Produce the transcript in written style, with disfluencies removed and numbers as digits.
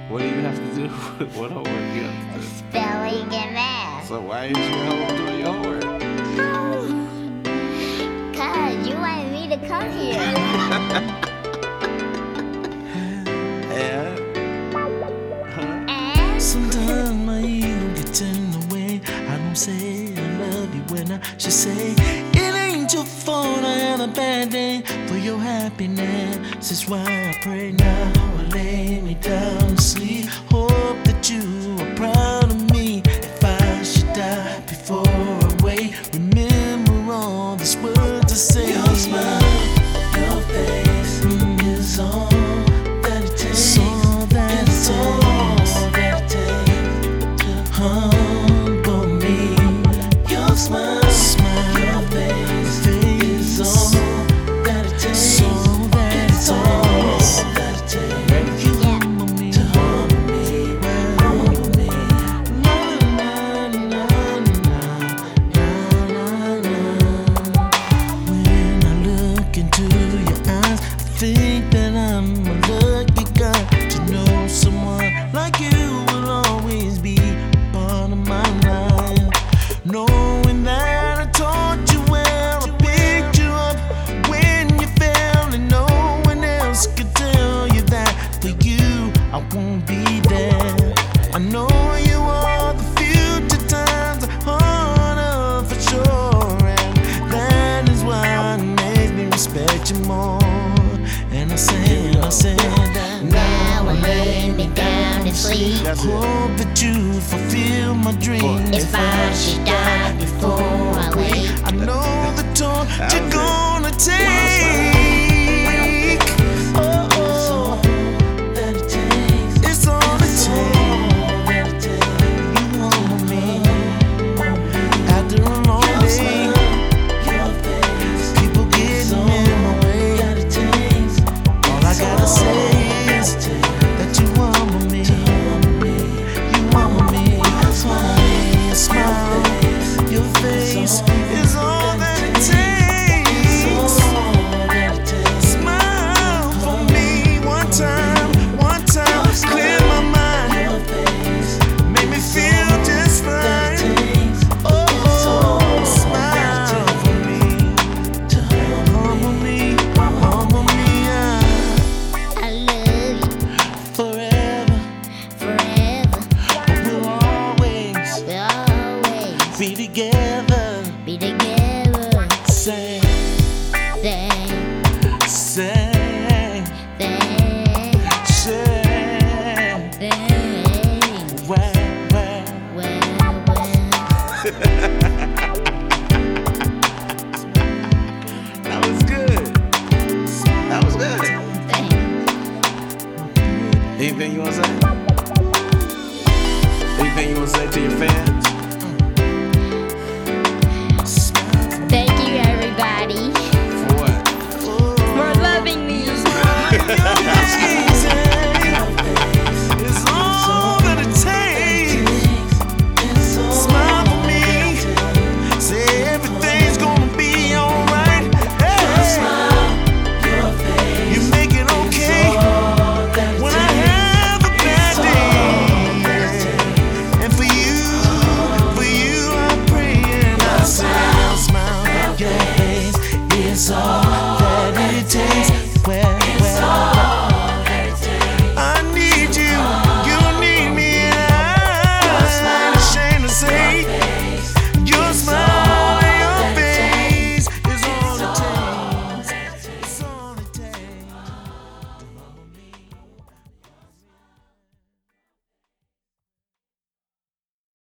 What do you have to do? What homework you have to do? Spelling and math. So why ain't you home doing your homework? Cause you wanted me to come here. And Sometimes my ego gets in the way. I don't say I love you when I should say it ain't your fault I had a bad day. For your happiness, that's why I pray now. I lay me down to sleep. Hope that you are proud of me. If I should die before I wait, remember all these words I say. Your smile, your face is all that it takes. All that it takes. Humble me. Your smile, your face is all that it takes. All that it takes. You humble me, to humble me, humble me. Na na na na na na. When I look into your eyes, I think that I'm a lucky guy to know someone like you will always be part of my life. Knowing that I taught you well, I picked you up when you fell, and no one else could tell you that for you I won't be there. I know you are the future times, the harder for sure, and that is why it makes me respect you more. And I say that now I lay me down to sleep. hope that you fulfill my dreams. If I should die before I wake, I know the toll you're gonna take. Oh, oh, it's all it takes. You humble me after a long day. People getting in my way. All I gotta say is that you humble me. You humble me. Your smile, your face is all that it takes. Smile for me one time, clear my mind, make me feel just fine. Oh, smile for me, humble me, yeah. I love you Forever, forever. we'll always We'll always be together. be together. Say, Thank, say, thank, say, thank. well. Well. That was good. That was good. Thank. Anything you want to say? Anything you want to say to your fans? Thank you, everybody, For what? for loving me. It's all that it takes. Smile for me. Say everything's gonna be alright. Hey, you make it okay when I have a bad day. And for you I pray and I say, smile, your face is all